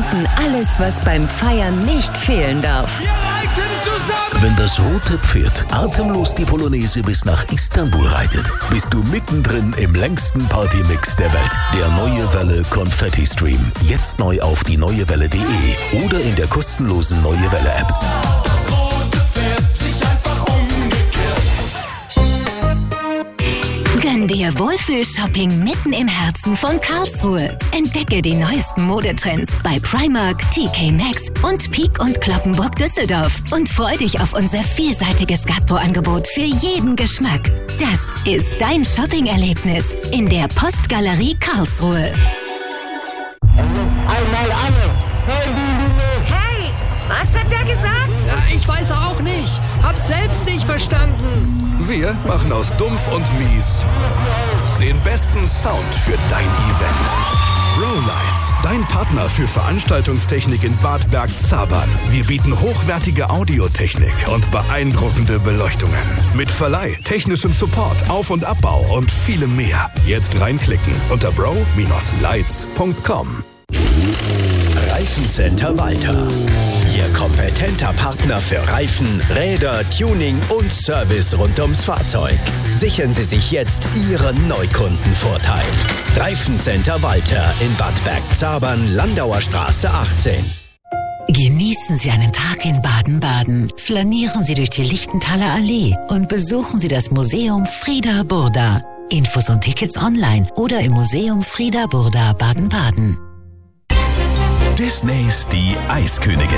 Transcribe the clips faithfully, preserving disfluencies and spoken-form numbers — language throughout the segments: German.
bieten alles, was beim Feiern nicht fehlen darf. Wir reiten zusammen! Wenn das rote Pferd atemlos die Polonaise bis nach Istanbul reitet, bist du mittendrin im längsten Partymix der Welt. Der Neue Welle Konfetti Stream. Jetzt neu auf die neue welle punkt de oder in der kostenlosen Neue Welle App. Das rote Pferd sich einfach umgekehrt. Gönn dir Wohlfühl-Shopping mitten im Herzen von Karlsruhe. Entdecke die neuesten Modetrends bei Primark, T K Maxx und Peek und Cloppenburg Düsseldorf. Und freu dich auf unser vielseitiges Gastroangebot für jeden Geschmack. Das ist dein Shopping-Erlebnis in der Postgalerie Karlsruhe. Einmal alle. Hey, was hat der gesagt? Ja, ich weiß auch nicht. Hab's selbst nicht verstanden. Wir machen aus Dumpf und Mies den besten Sound für dein Event. Rowlights, dein Partner für Veranstaltungstechnik in Bad Bergzabern. Wir bieten hochwertige Audiotechnik und beeindruckende Beleuchtungen. Mit Verleih, technischem Support, Auf- und Abbau und vielem mehr. Jetzt reinklicken unter bro Bindestrich lights punkt com. Reifencenter Walter. Ihr kompetenter Partner für Reifen, Räder, Tuning und Service rund ums Fahrzeug. Sichern Sie sich jetzt Ihren Neukundenvorteil. Reifencenter Walter in Bad Bergzabern, Landauer Straße achtzehn. Genießen Sie einen Tag in Baden-Baden. Flanieren Sie durch die Lichtenthaler Allee und besuchen Sie das Museum Frieda Burda. Infos und Tickets online oder im Museum Frieda Burda Baden-Baden. Disneys Die Eiskönigin.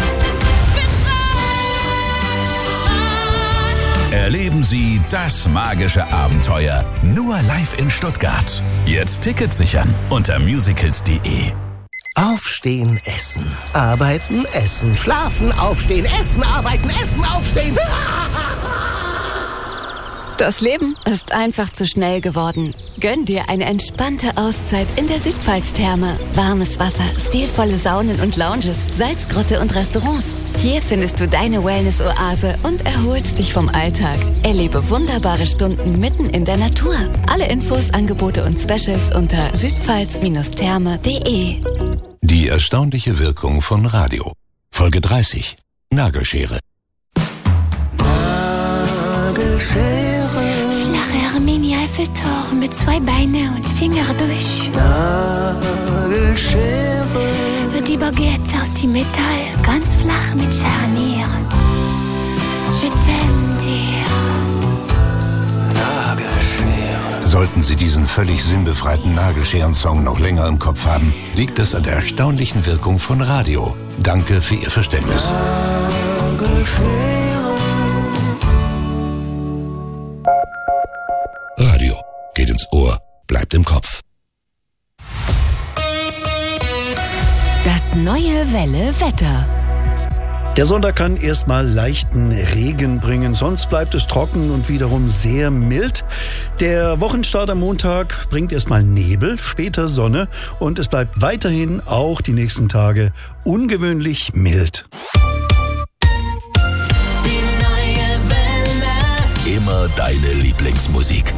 Erleben Sie das magische Abenteuer nur live in Stuttgart. Jetzt Tickets sichern unter musicals punkt de. Aufstehen, essen, arbeiten, essen, schlafen, aufstehen, essen, arbeiten, essen, aufstehen. Das Leben ist einfach zu schnell geworden. Gönn dir eine entspannte Auszeit in der Südpfalz-Therme. Warmes Wasser, stilvolle Saunen und Lounges, Salzgrotte und Restaurants. Hier findest du deine Wellness-Oase und erholst dich vom Alltag. Erlebe wunderbare Stunden mitten in der Natur. Alle Infos, Angebote und Specials unter südpfalz Therme punkt de. Die erstaunliche Wirkung von Radio. Folge dreißig. Nagelschere. Nagelschere. Flache Mini-Eiffeltoren mit zwei Beinen und Finger durch. Nagelschere. Wird die Baguette aus dem Metall ganz flach mit Scharnieren. Je t'aime dir. Nagelschere. Sollten Sie diesen völlig sinnbefreiten Nagelscheren-Song noch länger im Kopf haben, liegt es an der erstaunlichen Wirkung von Radio. Danke für Ihr Verständnis. Nagelschere. Radio geht ins Ohr, bleibt im Kopf. Das Neue Welle Wetter. Der Sonntag kann erstmal leichten Regen bringen, sonst bleibt es trocken und wiederum sehr mild. Der Wochenstart am Montag bringt erstmal Nebel, später Sonne und es bleibt weiterhin auch die nächsten Tage ungewöhnlich mild. Die Neue Welle. Immer deine Lieblingsmusik.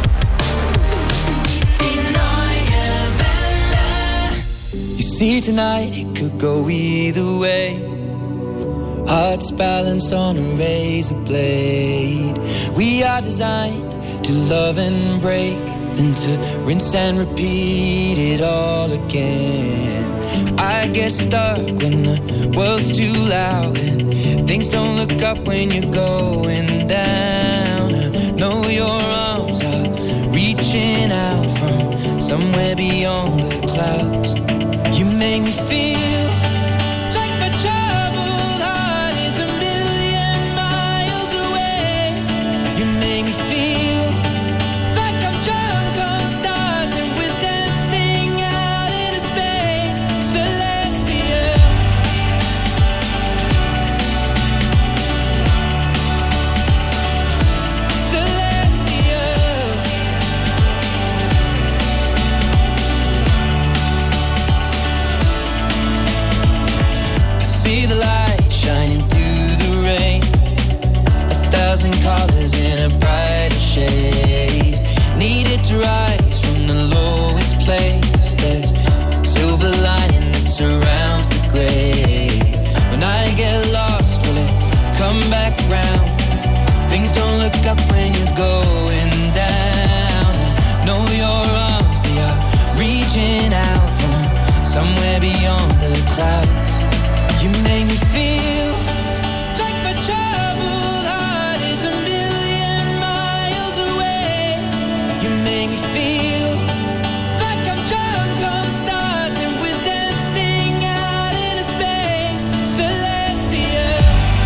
Die Neue Welle. You see tonight it could go either way. Hearts balanced on a razor blade. We are designed to love and break, then to rinse and repeat it all again. I get stuck when the world's too loud and things don't look up when you're going down. I know your arms are reaching out from somewhere beyond the clouds. You make me feel colors in a brighter shade. Needed to rise from the lowest place. There's silver lining that surrounds the beyond the clouds. You make me feel like my troubled heart is a million miles away. You make me feel like I'm drunk on stars and we're dancing out into space, celestial.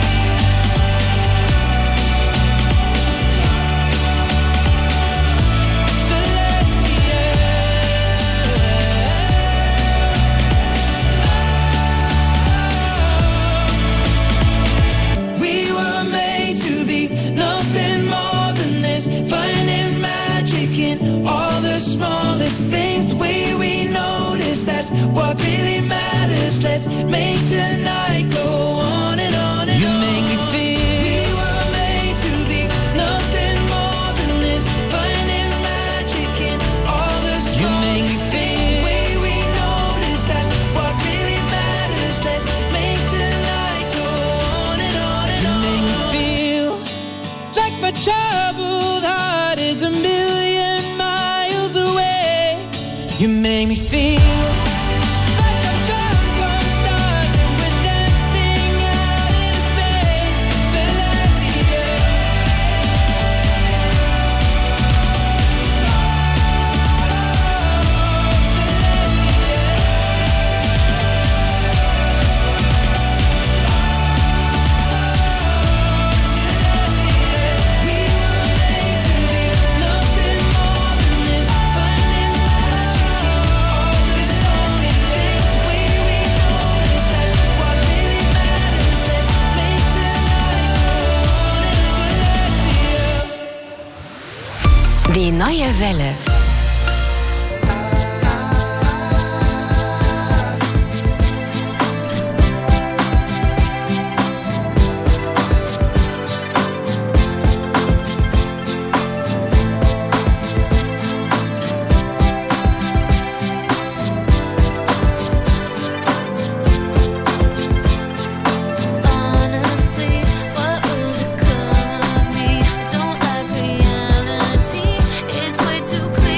We were made to be nothing more than this, finding magic in all the smallest things. The way we notice, that's what really matters. Let's make tonight go on and on and on. You make me feel we were made to be nothing more than this, finding magic in all the smallest things. The way we notice, that's what really matters. Let's make tonight go on and on and on. You make me feel like my troubled heart is a million miles away. You make me feel like I'm drunk on stars and we're dancing out into space, celestial. Die neue Welle. Honestly, what will become of me? I don't like reality. It's way too clear.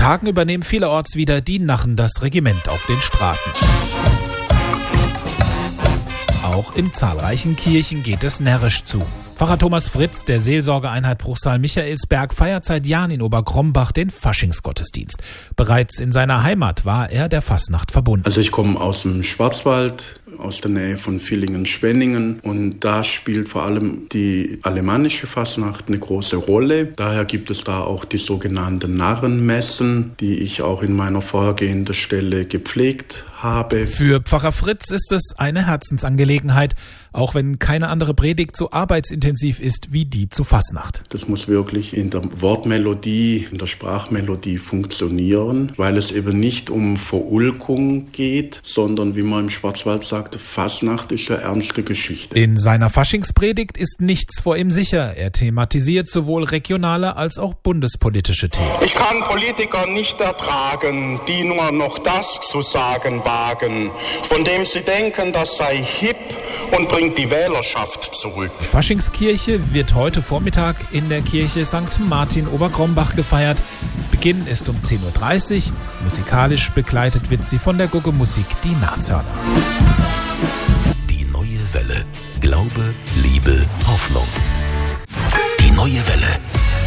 Tagen übernehmen vielerorts wieder die Narren das Regiment auf den Straßen. Auch in zahlreichen Kirchen geht es närrisch zu. Pfarrer Thomas Fritz der Seelsorgeeinheit Bruchsal Michaelsberg feiert seit Jahren in Oberkrombach den Faschingsgottesdienst. Bereits in seiner Heimat war er der Fasnacht verbunden. Also ich komme aus dem Schwarzwald, aus der Nähe von Villingen-Schwenningen, und da spielt vor allem die alemannische Fasnacht eine große Rolle. Daher gibt es da auch die sogenannten Narrenmessen, die ich auch in meiner vorhergehenden Stelle gepflegt habe. Für Pfarrer Fritz ist es eine Herzensangelegenheit, auch wenn keine andere Predigt so arbeitsintensiv ist wie die zu Fasnacht. Das muss wirklich in der Wortmelodie, in der Sprachmelodie funktionieren, weil es eben nicht um Verulkung geht, sondern wie man im Schwarzwald sagt, Fasnacht ist eine ernste Geschichte. In seiner Faschingspredigt ist nichts vor ihm sicher. Er thematisiert sowohl regionale als auch bundespolitische Themen. Ich kann Politiker nicht ertragen, die nur noch das zu sagen wagen, von dem sie denken, das sei hip und bringt die Wählerschaft zurück. Faschingskirche wird heute Vormittag in der Kirche Sankt Martin Oberkrombach gefeiert. Beginn ist um zehn Uhr dreißig. Musikalisch begleitet wird sie von der Guggemusik Die Nashörner. Die neue Welle. Glaube, Liebe, Hoffnung. Die neue Welle.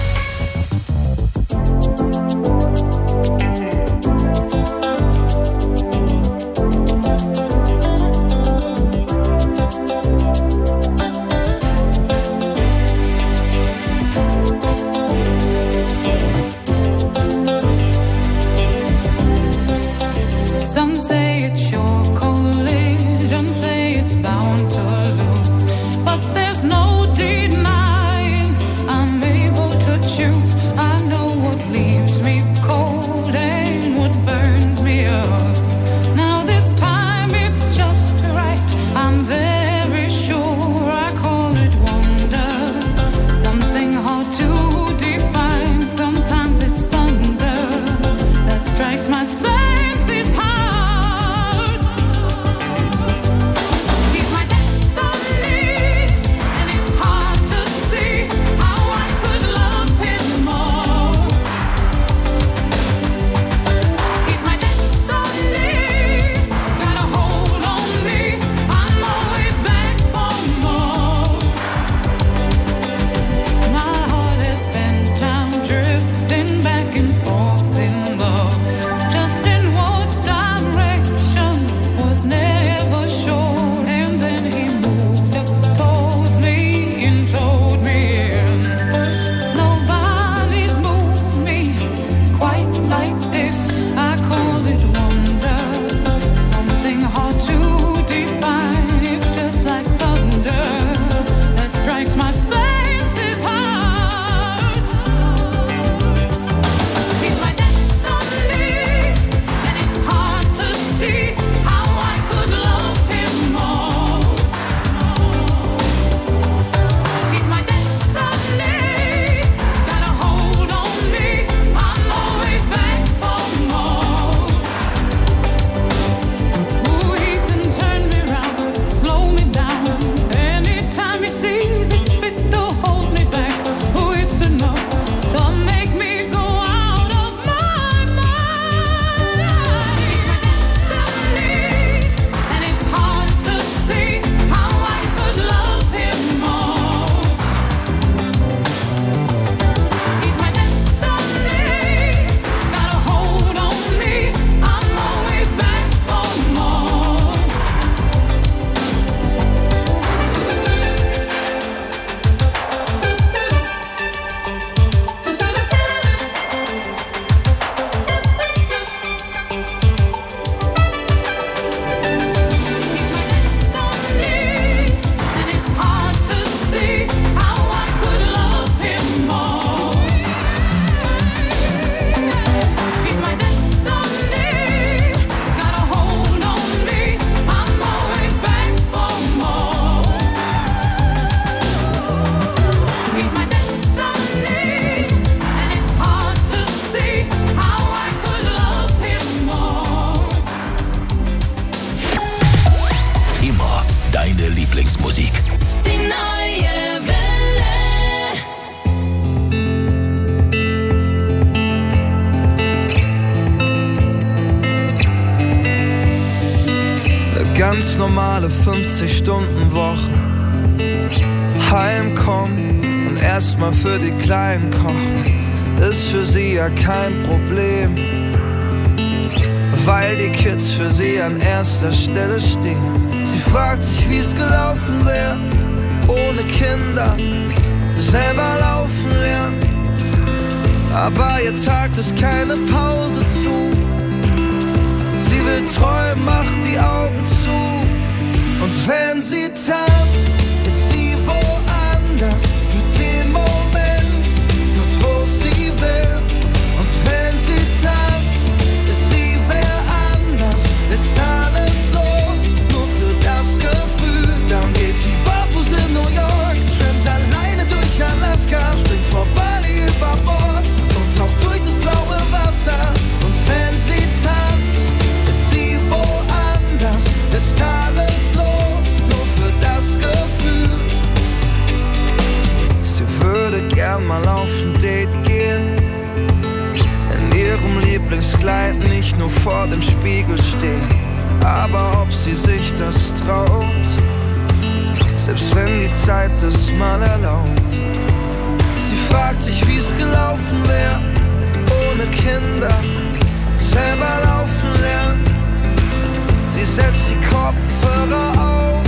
Some say it's your collision, say it's bound to lose, but there's no denying I'm able to choose. I know what leaves me cold and what burns me up. Now this time it's just right, I'm very sure. I call it wonder, something hard to define. Sometimes it's thunder that strikes my senses hard. Lieblingsmusik. Die neue Welle. ganz normale fünfzig-Stunden-Woche. Heimkommen und erstmal für die Kleinen kochen, ist für sie ja kein Problem, weil die Kids für sie an erster Stelle stehen. Sie fragt sich, wie es gelaufen wäre, ohne Kinder, selber laufen lernen. Aber ihr Tag lässt keine Pause zu. Sie will träumen, macht die Augen zu. Und wenn sie tanzt, ist sie woanders, für den Moment, dort wo sie will. Und wenn sie tanzt, ist sie wer anders, ist alles los, nur für das Gefühl. Dann geht sie barfuß in New York, trampt alleine durch Alaska, springt vor Bali über Bord und taucht durch das blaue Wasser. Und wenn sie tanzt, ist sie woanders, ist alles los, nur für das Gefühl. Sie würde gern mal auf ein Date gehen, in ihrem Lieblingskleid, nicht nur vor dem Spiegel stehen. Aber ob sie sich das traut, selbst wenn die Zeit es mal erlaubt. Sie fragt sich, wie es gelaufen wäre, ohne Kinder, selber laufen lernen. Sie setzt die Kopfhörer auf,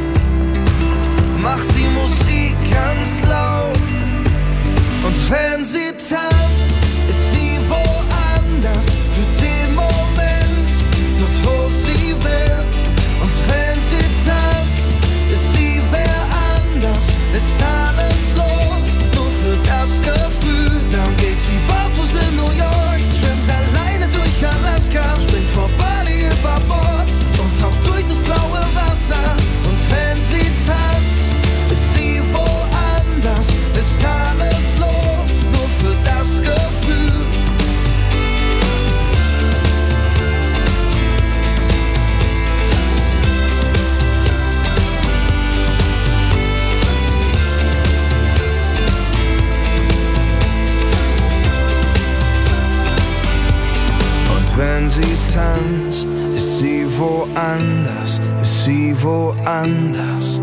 macht die Musik ganz laut. Und wenn sie tanzt, ist sie woanders, für den Moment, dort wo sie will. Und wenn sie tanzt, ist sie wer anders, ist alles los, nur für das Gefühl. Dann geht sie barfuß in New York, trampt alleine durch Alaska, springt vor Bali über Bord und taucht durch das blaue Wasser. Und wenn sie tanzt, ist sie woanders, ist alles los, nur für das Gefühl. Und wenn sie tanzt, ist sie woanders, ist sie woanders.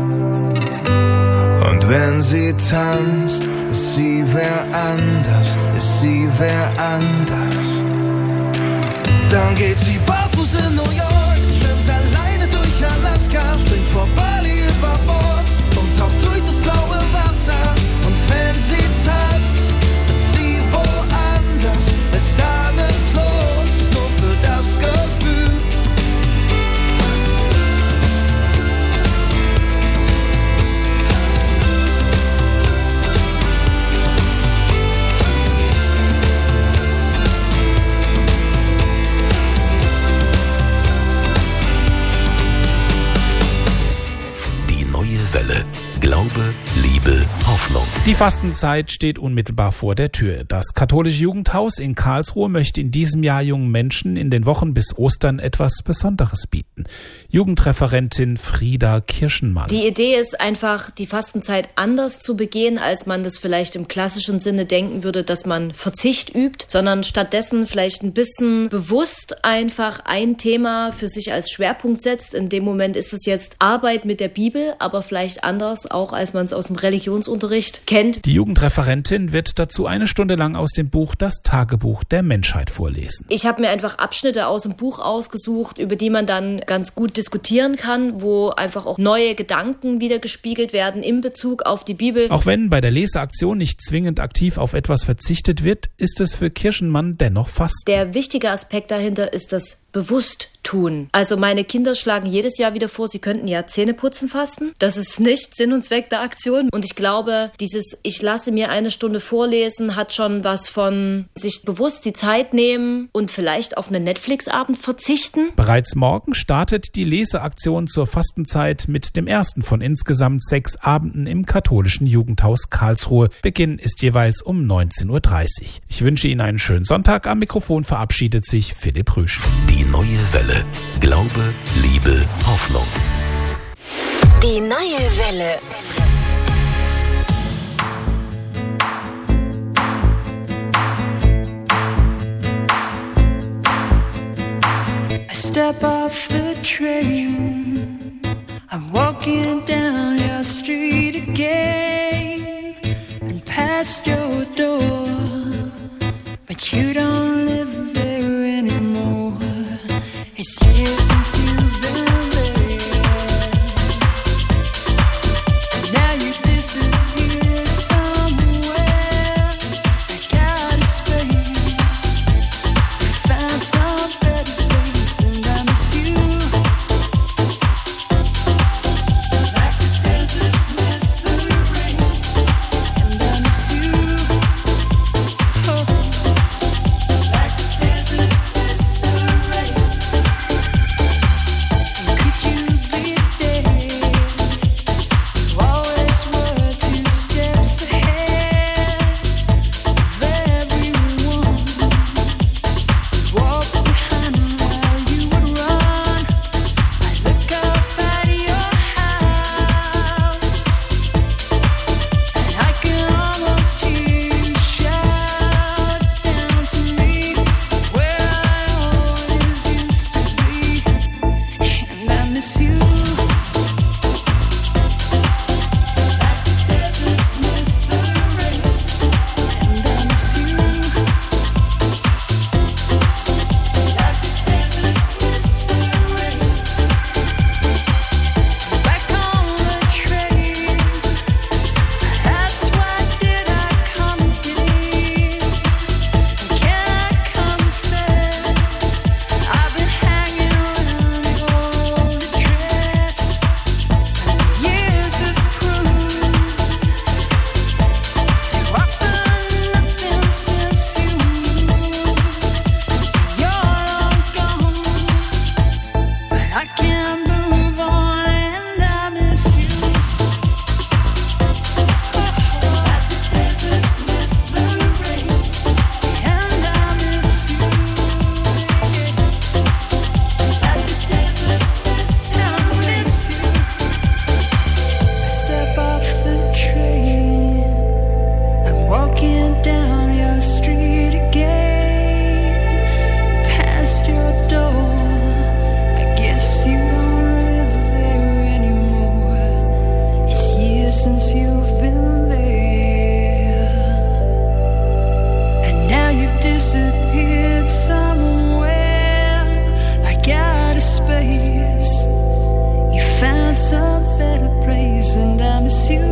Und wenn sie tanzt, ist sie wer anders, ist sie wer anders. Dann geht sie barfuß in New York, trampt alleine durch Alaska, springt vor Bali über Bord und taucht durch das blaue Wasser. Und wenn sie tanzt, ist sie woanders, ist alles los, nur für das Gefühl. Welle. Glaube, Liebe, Hoffnung. Die Fastenzeit steht unmittelbar vor der Tür. Das katholische Jugendhaus in Karlsruhe möchte in diesem Jahr jungen Menschen in den Wochen bis Ostern etwas Besonderes bieten. Jugendreferentin Frieda Kirschenmann. Die Idee ist einfach, die Fastenzeit anders zu begehen, als man das vielleicht im klassischen Sinne denken würde, dass man Verzicht übt, sondern stattdessen vielleicht ein bisschen bewusst einfach ein Thema für sich als Schwerpunkt setzt. In dem Moment ist es jetzt Arbeit mit der Bibel, aber vielleicht anders, auch als man es aus dem Religionsunterricht kennt. Die Jugendreferentin wird dazu eine Stunde lang aus dem Buch Das Tagebuch der Menschheit vorlesen. Ich habe mir einfach Abschnitte aus dem Buch ausgesucht, über die man dann ganz gut diskutieren kann, wo einfach auch neue Gedanken wieder gespiegelt werden in Bezug auf die Bibel. Auch wenn bei der Leseaktion nicht zwingend aktiv auf etwas verzichtet wird, ist es für Kirschenmann dennoch Fasten. Der wichtige Aspekt dahinter ist das Bewusst-Tun. Also meine Kinder schlagen jedes Jahr wieder vor, sie könnten ja Zähneputzen fasten. Das ist nicht Sinn und Zweck der Aktion. Und ich glaube, dieses ich lasse mir eine Stunde vorlesen hat schon was von sich bewusst die Zeit nehmen und vielleicht auf einen Netflix-Abend verzichten. Bereits morgen startet die Leseaktion zur Fastenzeit mit dem ersten von insgesamt sechs Abenden im katholischen Jugendhaus Karlsruhe. Beginn ist jeweils um neunzehn Uhr dreißig. Ich wünsche Ihnen einen schönen Sonntag. Am Mikrofon verabschiedet sich Philipp Rüsch. Die neue Welle. Glaube, Liebe, Hoffnung. Die neue Welle. I step step off the train, I'm walking down your street again and past your door, but you don't live there anymore. It's years since you've been there, and now you disappeared somewhere. I got a space, found some better place, and I miss you like the deserts miss the rain, and I miss you, oh, like the deserts miss the rain. Could you be there? You always were two steps ahead of everyone. Walk behind while you would run. I look up at your house, and I can almost hear you shout down to me where I always used to be, and I miss you like the deserts miss the rain, and I miss you like the deserts miss the rain. Back on the train, that's why did I come here? Can I confess, I've been hanging around your old address. Years have proved to offer nothing since you moved. You're long gone, but I can't move on, and I miss you. Like the deserts miss the rain, and I miss you. Like the deserts miss, and I miss you. I step off the train, I'm walking down your street again, past your door. I guess you don't live there anymore. It's years since you've been there, and now you've disappeared somewhere. I got a space, you found some better place, and I miss you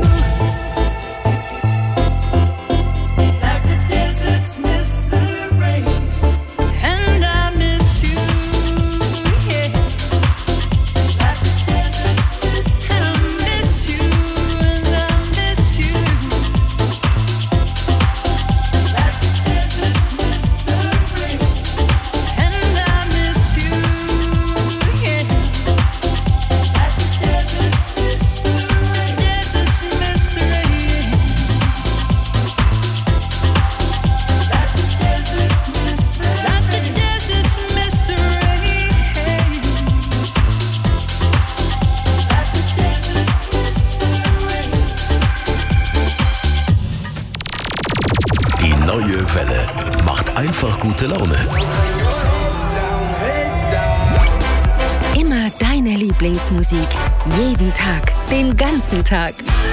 like the deserts miss the rain, and I miss you, yeah, like the deserts miss, and I miss you, and I miss you like the deserts miss the rain, and I miss you, yeah, like the deserts miss the rain, deserts miss the rain, like the deserts miss the rain, like the deserts miss the rain, like the deserts miss the rain. Die neue Welle macht einfach gute Laune. Immer deine Lieblingsmusik. Jeden Tag. Den ganzen Tag.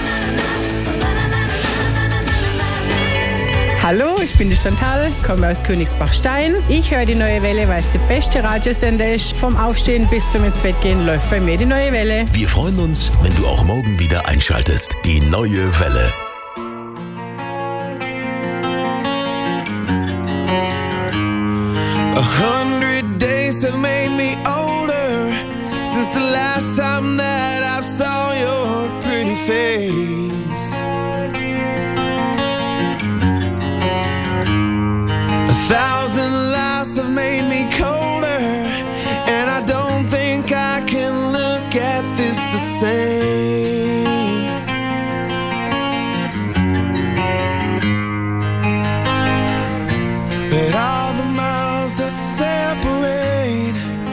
Hallo, ich bin die Chantal, komme aus Königsbach-Stein. Ich höre die Neue Welle, weil es der beste Radiosender ist. Vom Aufstehen bis zum ins Bett gehen läuft bei mir die Neue Welle. Wir freuen uns, wenn du auch morgen wieder einschaltest. Die neue Welle. A hundred days have made me older since the last time that I saw your pretty face. A thousand lies have made me colder, and I don't think I can look at this the same. But all the miles that separate,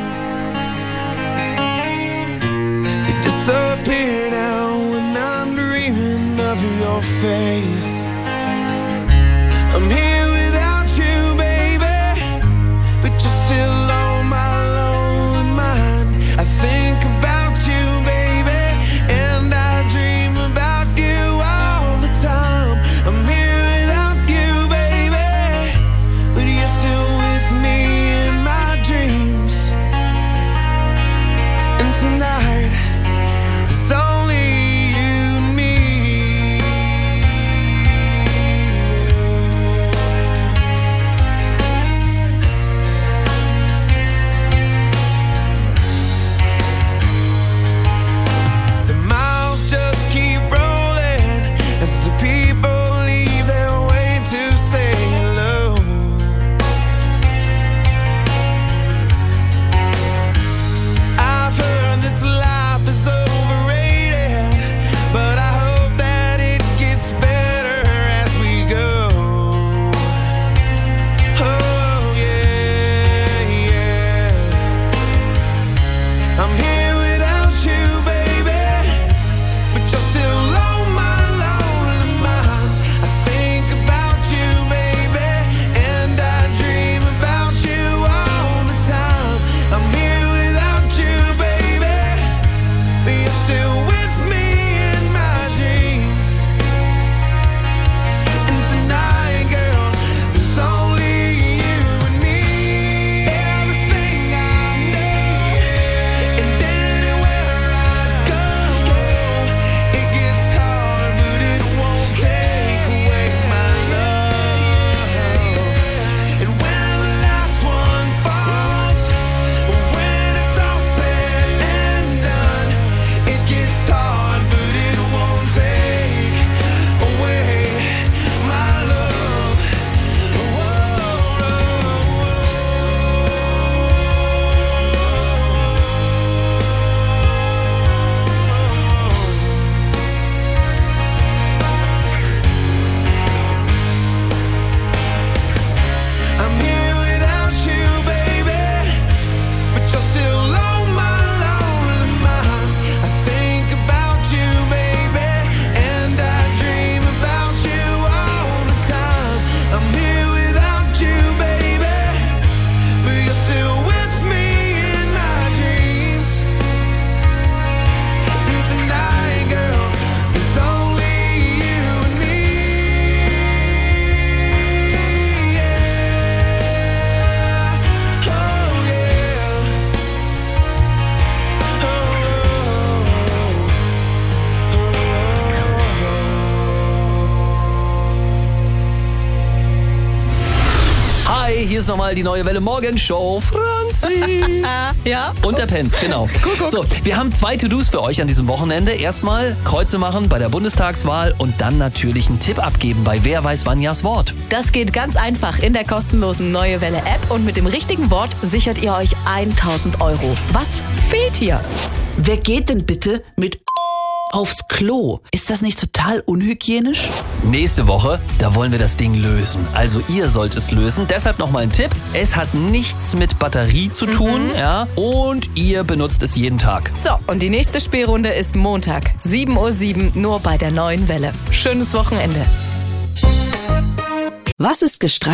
they disappear now when I'm dreaming of your face. I'm here without you, baby, but you're still on my lonely mind. tonight, it's only you and me. The miles just keep rolling as the people leave their way to say hello. I've heard this life is overrated, but I hope that it gets better as we go. Oh yeah, yeah. I'm here without you, baby, but you're still on my lonely mind. I think about you, baby, and I dream about you all the time. I'm here without you, baby, but you're still with me in my dreams. And tonight, girl, it's only you and me. Everything I need, and anywhere I go, it gets hard, but it won't take away my love. And when the last one falls, when it's all said and done, it gets hard, but it won't take away my love. I'm here without you, baby, but you're still on my lonely mind. I think about you, baby, and I dream about you all the time. I'm here without you, baby, but you're still with me in my dreams. And tonight, girl, it's only you and me. Yeah. Oh yeah. Hi, hier ist nochmal die neue Welle Morgenshow. Franzi. Ja? Und der Pence, genau. Guck, guck. So, wir haben zwei To-Dos für euch an diesem Wochenende. Erstmal Kreuze machen bei der Bundestagswahl und dann natürlich einen Tipp abgeben bei Wer weiß Vanjas Wort. Das geht ganz einfach in der kostenlosen Neue Welle App und mit dem richtigen Wort sichert ihr euch tausend Euro. Was fehlt hier? Wer geht denn bitte mit aufs Klo? Ist das nicht total unhygienisch? Nächste Woche, da wollen wir das Ding lösen. Also ihr sollt es lösen. Deshalb nochmal ein Tipp. Es hat nichts mit Batterie zu tun, Mhm. ja, und ihr benutzt es jeden Tag. So, und die nächste Spielrunde ist Montag, sieben Uhr sieben, nur bei der Neuen Welle. Schönes Wochenende. Was ist gestreift?